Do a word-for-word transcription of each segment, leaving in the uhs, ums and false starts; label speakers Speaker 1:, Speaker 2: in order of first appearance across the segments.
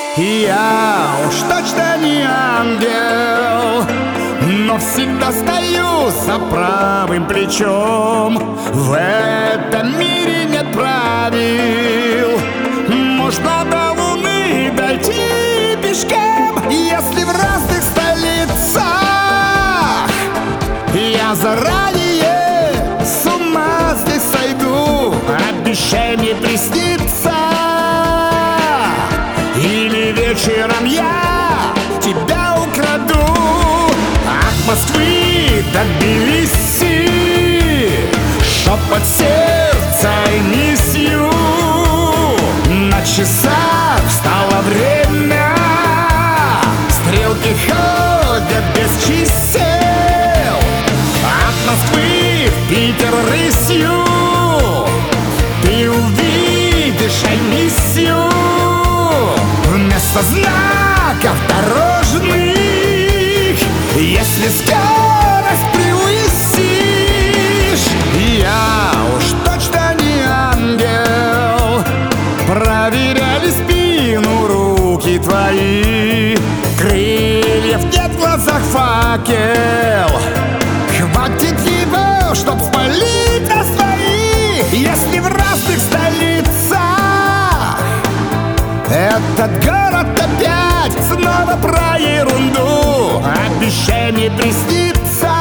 Speaker 1: Я уж точно не ангел, но всегда стою за правым плечом. В этом мире нет правил, можно до Луны дойти пешком. Если в разных столицах я заранее с ума здесь сойду, обещай мне присниться, или вечером я тебя украду. От Москвы до Тбилиси шепот сердца и миссию. На часах стало время, стрелки ходят без чисел. От Москвы в Питер рысью ты увидишь миссию. Вместо знаков дорожных, если скорость превысишь, я уж точно не ангел. Проверяли спину руки твои, крыльев нет в глазах факел. Хватит его, чтоб спалить нас двоих. Если в разных столицах этот город опять снова про ерунду, обещай мне присниться,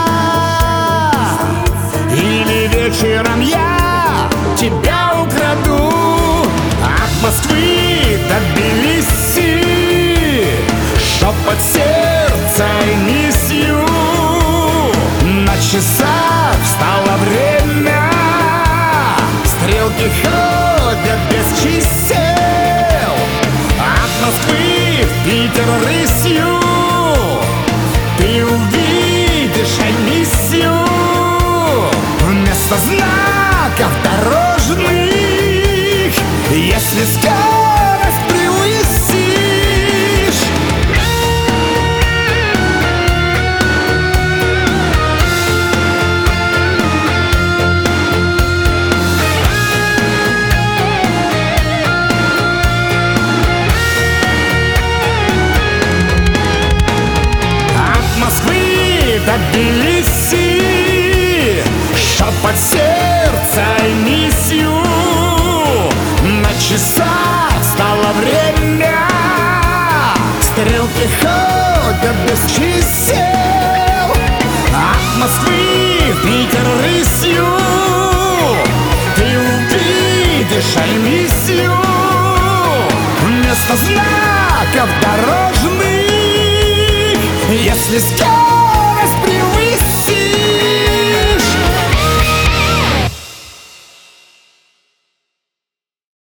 Speaker 1: или вечером я тебя украду. От Москвы до Тбилиси шепот сердца и миссию. На часах стало время, стрелки ходят без чисел. От Москвы в Питер рысью ты увидишь миссию. Вместо знаков дорожных, если скорость превысишь. До Тбилиси шепот сердца и миссию. На часах стало время, стрелки ходят без чисел. От Москвы в Питер рысью ты увидишь миссию. Вместо знаков дорожных, если скорость